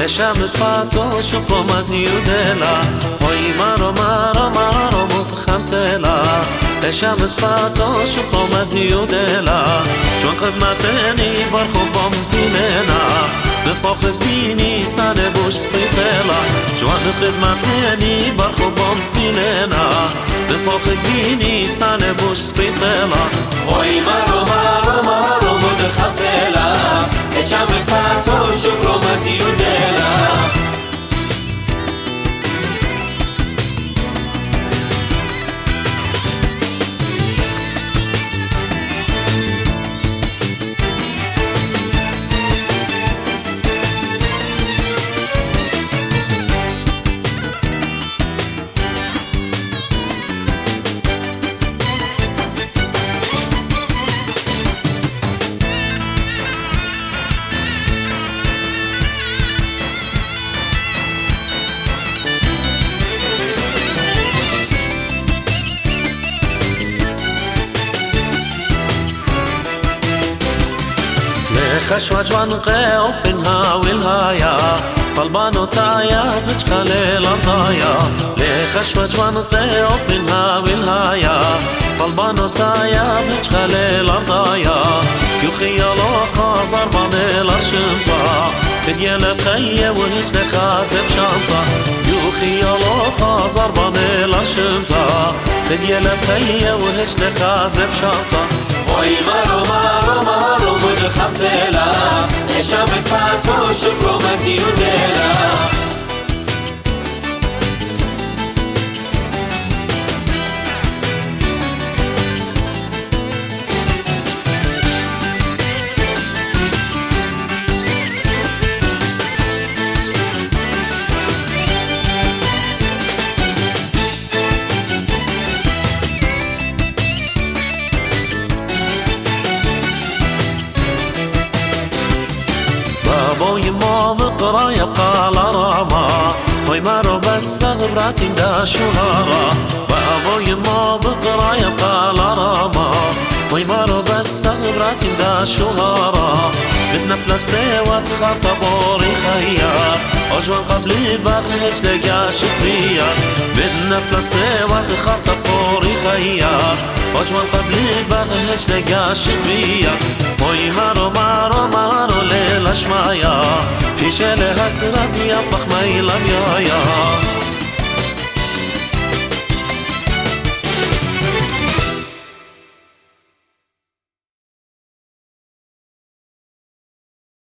شمت پاتو شکر مزیودلا هوی مرو مرو مرو متخمتلا شمت پاتو شکر مزیودلا چون خدمتنی برخو بام بیننا بفاخ بینی سر بوش بیتلا چون خدمتنی برخو بام بیننا بفاخ بینی سر بوش بیتلا هوی مرو مرو مرو متخمتلا شمت پاتو شکر مزیودلا خشوة جوان قيوب بنها والهايا طلبانو تايا بجخلي الأرضايا خشوة جوان قيوب بنها والهايا طلبانو تايا بجخلي الأرضايا يخيالو خازر باني الأرشمطا خديانا بخيه وهجل خازب شانطا يخيالو خازر باني الأرشمطا خديانا بخيه وهجل خازب شانطا هوی مرو مرو مرو متخمتلا شمت پاتو شکر مزیودلا بابوي ما بقرا يبقى لراما هوي مرو بس غبراتي دا شهارا بابوي ما بقرا يبقى لراما هوي مرو بس غبراتي دا شهارا بدنا بلك سوا تخارطة بوري خيار أجوان قبل بغهج لقى شكريا بدنا بلك سوا تخارطة بوري خيار أجوان قبل بغهج لقى شكريا هوي مرو مرو مرو ليل أشمايا في شله حسرتي أبخ ما يلم يا